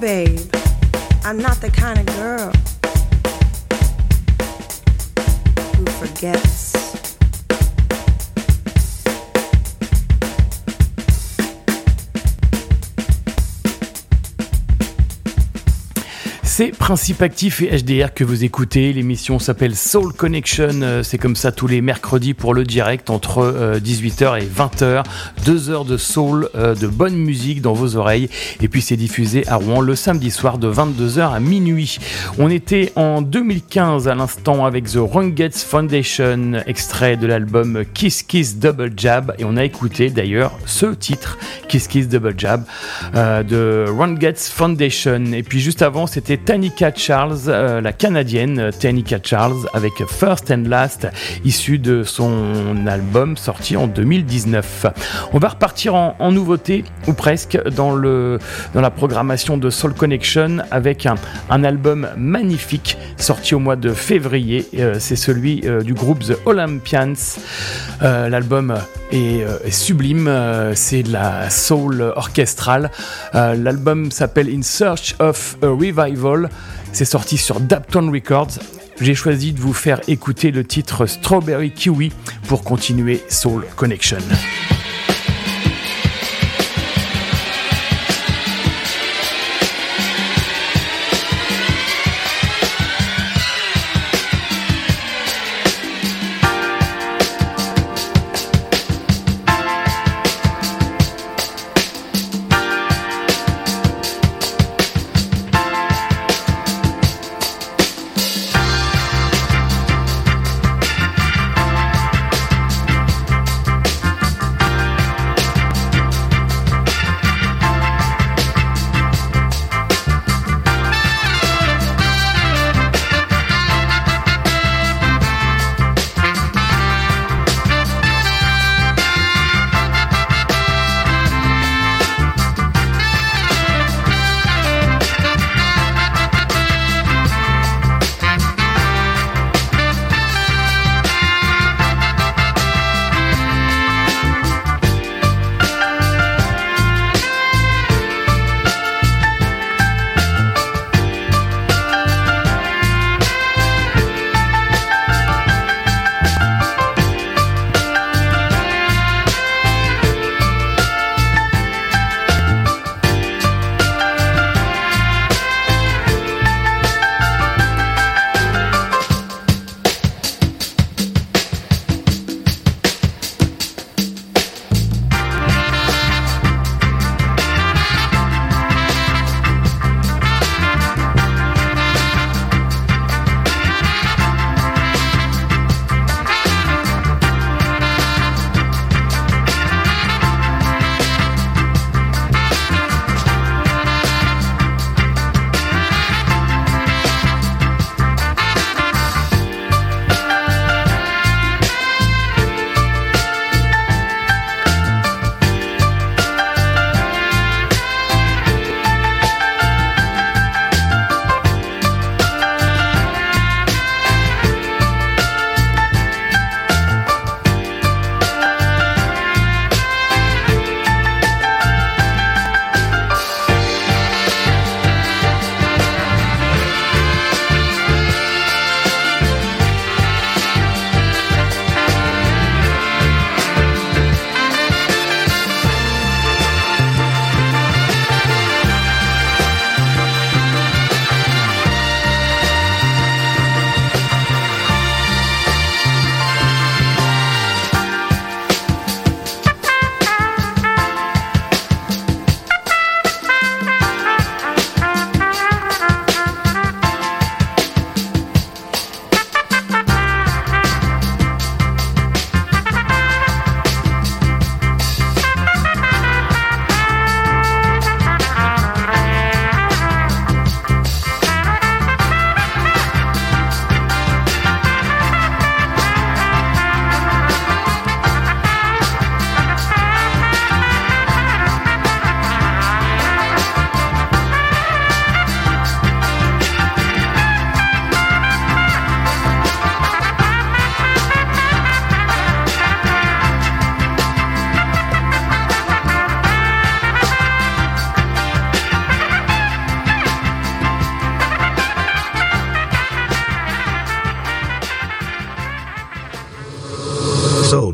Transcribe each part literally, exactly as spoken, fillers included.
babe. I'm not the kind of girl who forgets. C'est Principe Actif et H D R que vous écoutez. L'émission s'appelle Soul Connection. C'est comme ça tous les mercredis pour le direct entre dix-huit heures et vingt heures. Deux heures de soul, de bonne musique dans vos oreilles. Et puis c'est diffusé à Rouen le samedi soir de vingt-deux heures à minuit. On était en deux mille quinze à l'instant avec The Rugged Foundation, extrait de l'album Kiss Kiss Double Jab. Et on a écouté d'ailleurs ce titre, Kiss Kiss Double Jab, euh, de Rugged Foundation. Et puis juste avant, c'était Tanika Charles, euh, la canadienne Tanika Charles, avec First and Last, issu de son album sorti en deux mille dix-neuf. On va repartir en, en nouveauté, ou presque, dans, le, dans la programmation de Soul Connection avec un, un album magnifique sorti au mois de février. Euh, c'est celui euh, du groupe The Olympians. Euh, l'album est, euh, est sublime, euh, c'est de la soul orchestrale. Euh, l'album s'appelle In Search of a Revival. C'est sorti sur Dapton Records. J'ai choisi de vous faire écouter le titre Strawberry Kiwi pour continuer Soul Connection.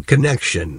Connection.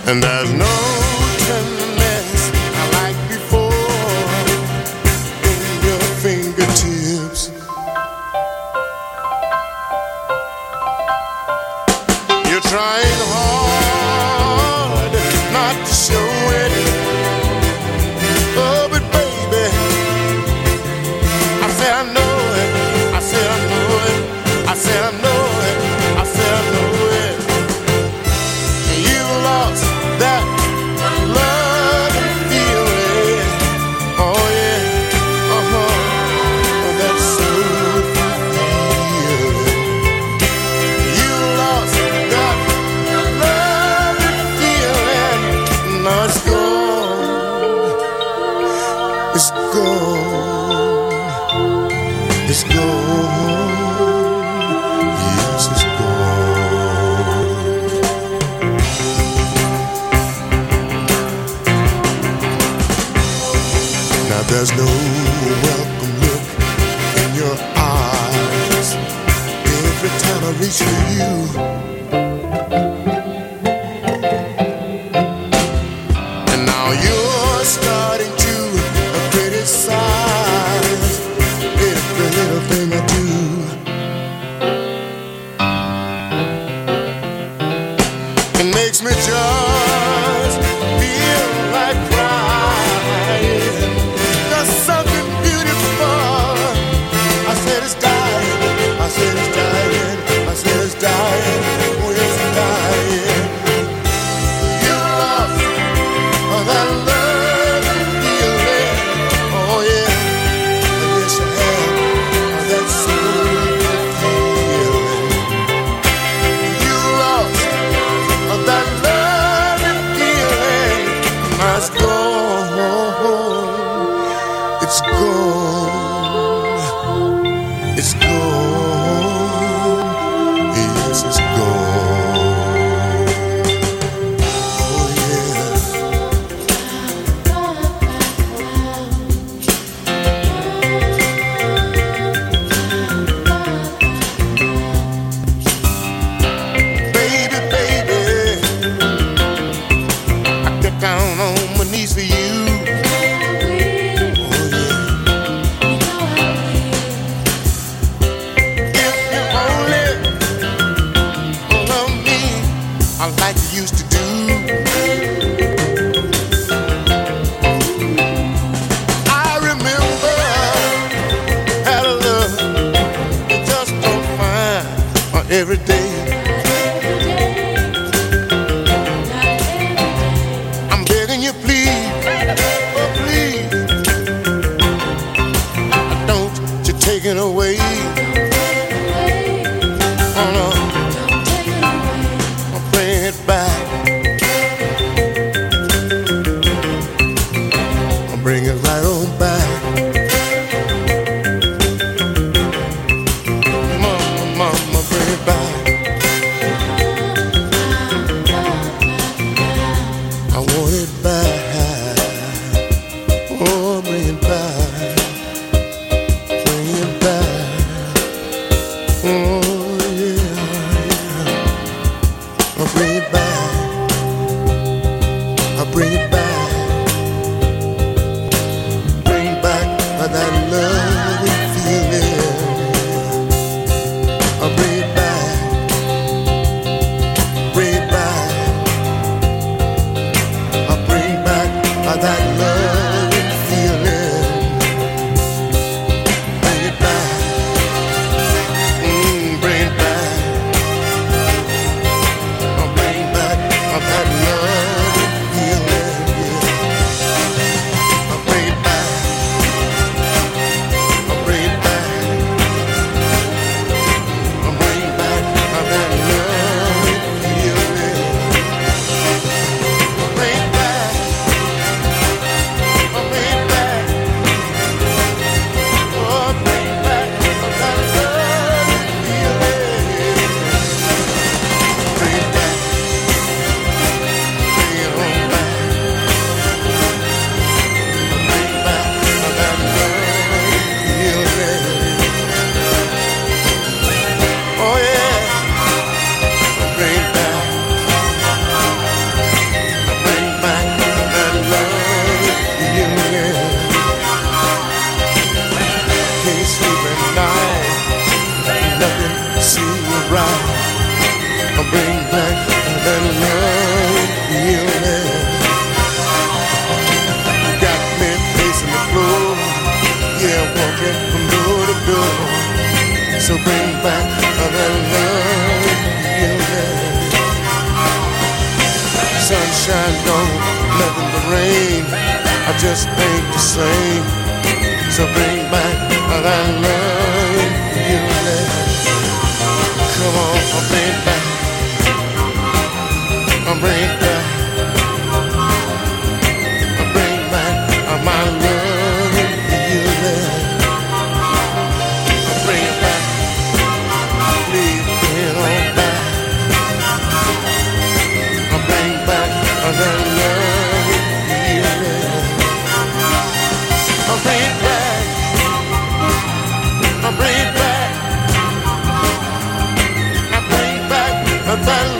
And there's no tenderness like before in your fingertips. You're trying hard not to show it. Oh, but baby, I say I know it. I say I know it. I say I know it. I say I know it. You lost that love and feeling. Oh yeah, uh huh. That soulful feeling. You lost that love and feeling. Now it's gone. It's gone. It's gone. Yes, it's gone. Now there's no welcome look in your eyes every time I reach for you. And now you're starting to criticize every little thing I do. It makes me just feel like crying. There's something beautiful. I said it's dying. I said it's dying. I said it's dying. Oh, yes, it's dying. You lost that love and feeling. Oh, yeah. Yes, you have that soul feeling. You lost that love and feeling. Now it's gone. It's gone. It's gone. Yes, it's gone. Oh, yeah. Baby, baby, I get down on my knees for you. Oh, yeah. If you only love me, I like you used to do. I remember had a love you just don't find on every day. I'm begging you, please, oh please, don't you take it away. Oh no, I'll bring it back. I'll bring it right on back. Mama, mama, bring it back. I want it back. Oh, bring it back. Bring it back. just ain't the same. So bring back that love you left. Come on, bring it back. Bring it back. Bring back my love you left. Bring it back. Please bring it on back. Bring back that love you left. Bring it back. Bring it back. Bring back that love.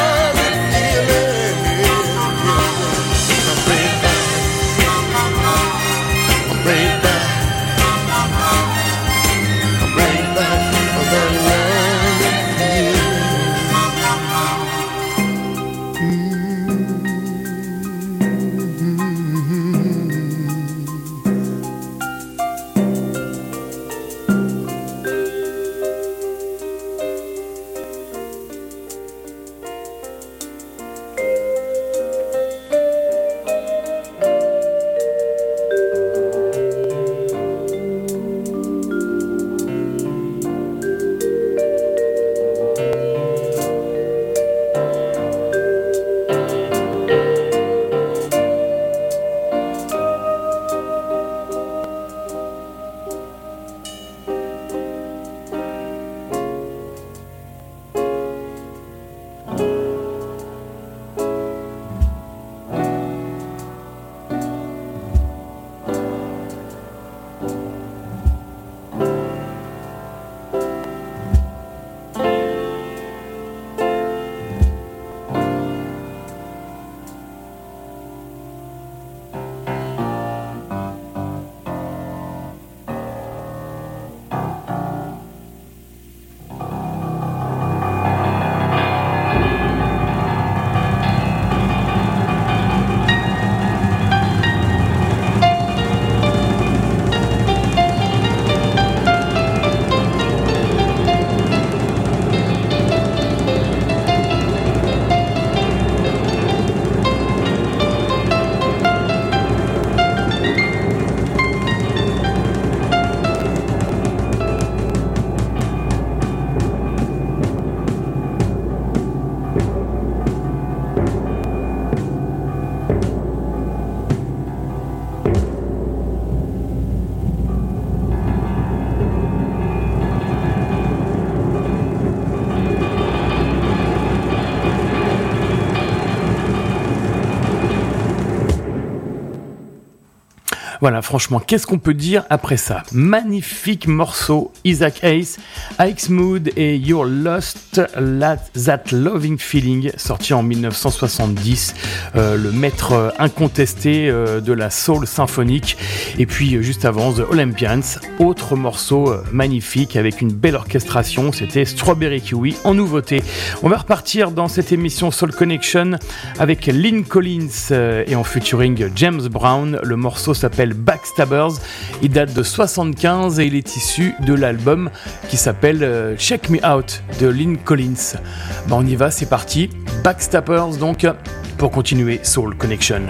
Voilà, franchement, qu'est-ce qu'on peut dire après ça? Magnifique morceau, Isaac Hayes, Ike's Mood et You're Lost, That Loving Feeling, sorti en dix-neuf cent soixante-dix, euh, le maître incontesté euh, de la soul symphonique. Et puis, euh, juste avant, The Olympians, autre morceau euh, magnifique avec une belle orchestration, c'était Strawberry Kiwi en nouveauté. On va repartir dans cette émission Soul Connection avec Lynn Collins euh, et en featuring James Brown. Le morceau s'appelle Backstabbers, il date de soixante-quinze et il est issu de l'album qui s'appelle euh, Check Me Out de Lynn Collins. Bah on y va, c'est parti, Backstabbers donc pour continuer Soul Connection.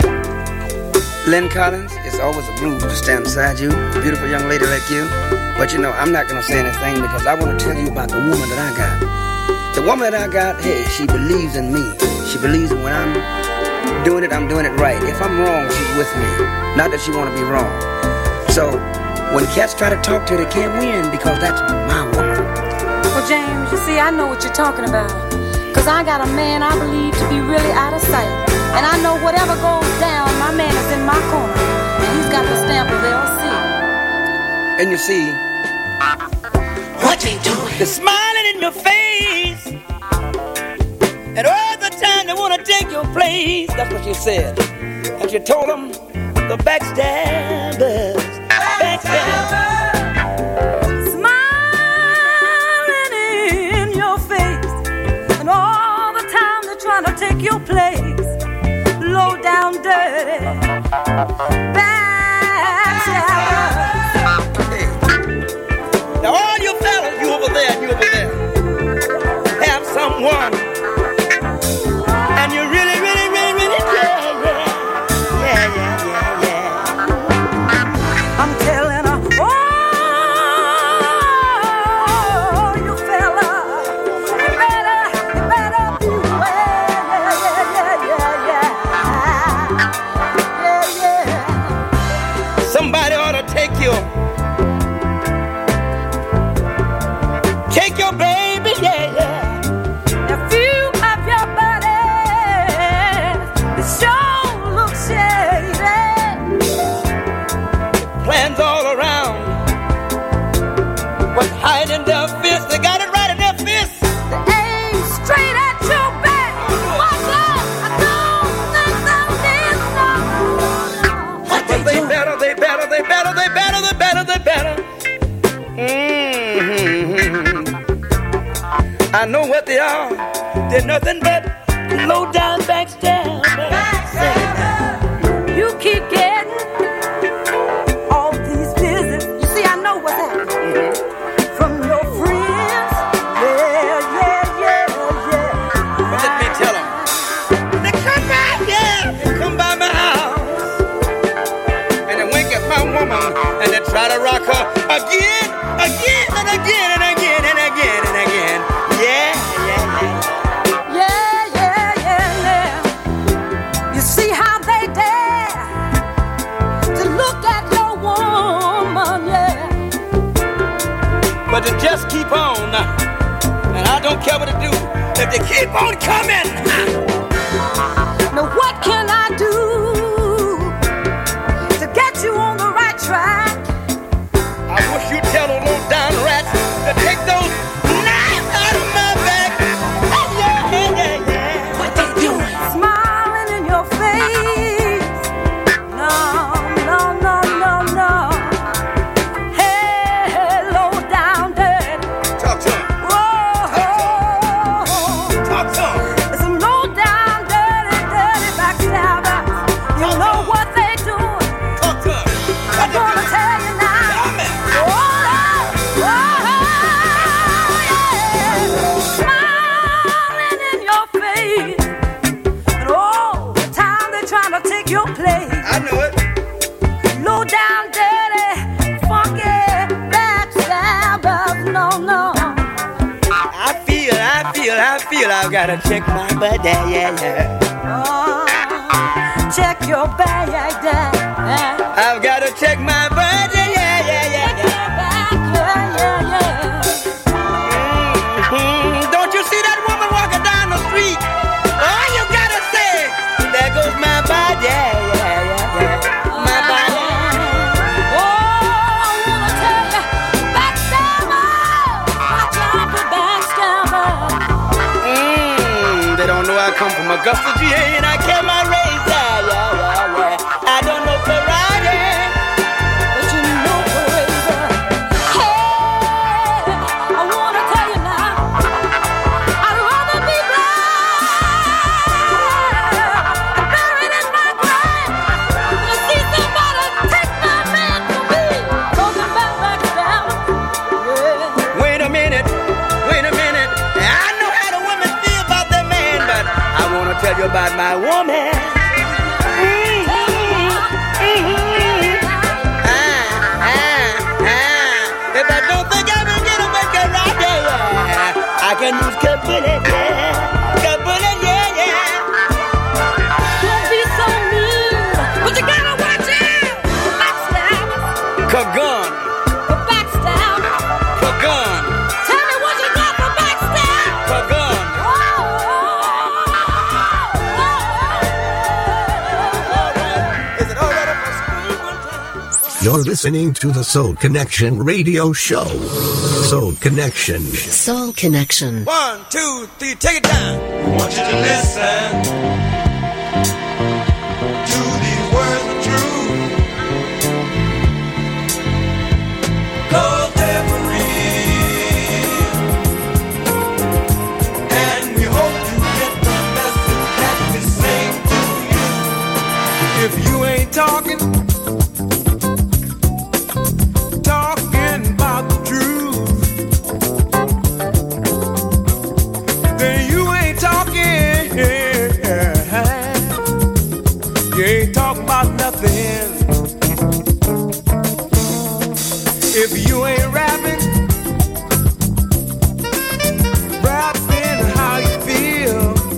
Lynn Collins, it's always a groove to stand beside you, a beautiful young lady like you. But you know, I'm not going to say anything because I want to tell you about the woman that I got. The woman that I got, hey, she believes in me. She believes that when I'm doing it, I'm doing it right. If I'm wrong, she's with me. Not that she want to be wrong. So, when cats try to talk to her, they can't win because that's my woman. Well, James, you see, I know what you're talking about. Because I got a man I believe to be really out of sight. And I know whatever goes down, my man is in my corner. And he's got the stamp of L C. And you see, what they doing? they're smiling in your face. And all the time they want to take your place. That's what you said. And you told them, the backstabbers. Backstabbers. Smiling in your face. And all the time they're trying to take your place. Low down dirty backstabbers. Hey. Now all you fellas, you over there, you over there, have someone, and you really, really, really, really care, yeah, yeah, yeah, yeah, yeah. I know what they are. They're nothing but low down backstab. Backstabber. You keep getting all these visits. You see, I know what's happening. Mm-hmm. From your friends. Yeah, yeah, yeah, yeah. But let me tell them. They come by, yeah. They come by my house. And they wink at my woman. And they try to rock her again, again, and again, and again, and again, and again. Yeah, yeah, yeah. Yeah, yeah, yeah, yeah. You see how they dare to look at your woman, yeah. But they just keep on, and I don't care what they do. If they keep on coming. Now what can I do to get you on the right track? I wish you'd tell those low down rats to take those knives out of my back. Yeah, yeah, yeah, yeah. What they doing? Smiling in your face. No, no, no, no, no. Hey, low down dirty. Talk to him. Whoa. Talk to him. It's some low down dirty, dirty backstabber. You know what they doing. Talk to him. I'm gonna tell you now. Tell me. Oh, oh, yeah. Smiling in your face. And all the time they're trying to take your place. I know it. Low down, dirty, funky backstabbers. No, no. I feel, I feel, I feel I've gotta check my butt, yeah, yeah, yeah. Oh, check your bag, yeah. I've gotta check my butt, yeah, yeah, yeah, yeah, yeah. Back, yeah, yeah, yeah. Mm-hmm. Don't you see that woman walking down the street? All you gotta say, there goes my butt, yeah, yeah, yeah, yeah. My butt. Oh, I wanna tell you, backstabber, watch out for backstabber. Mm, they don't know I come from Augusta, G A, and I carry my razor, yeah, yeah, yeah. I don't know karate, But you know crazy. Hey, I wanna tell you now, I'd rather be blind, buried in my grave, than see somebody take my man from me. Talking about backstabber. Yeah. Wait a minute, wait a minute. I know how the women feel about their man, but I wanna tell you about my woman. Mm-hmm, mm-hmm. Ah, ah, ah. If I don't think I can get a make it right there, I can use Kabullet, yeah. Kabullet, yeah, yeah. Don't be so mean, but you gotta watch out for backstabbers. Kagun, For backstabbers. Kagun, Tell me what you got for backstabbers. Kagun. Is it all right if I scream one time? You're listening to the Soul Connection radio show. Soul Connection. Soul Connection. One, two, three, take it down. We want you to listen to these words of truth. 'Cause they're for real. And we hope you get the message that we sing to you. If you ain't talking, talking about the truth, then you ain't talking. You ain't talking about nothing. If you ain't rapping, rapping how you feel,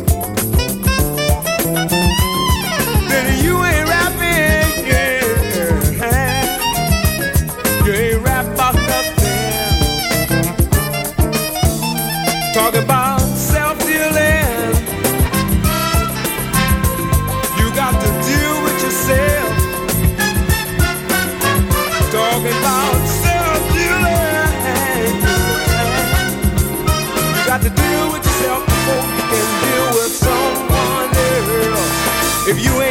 then you ain't rapping. Yeah. You ain't rap about nothing. Talk about self-dealing. You got to deal with yourself. Talking about self-dealing. You got to deal with yourself before you can deal with someone else. If you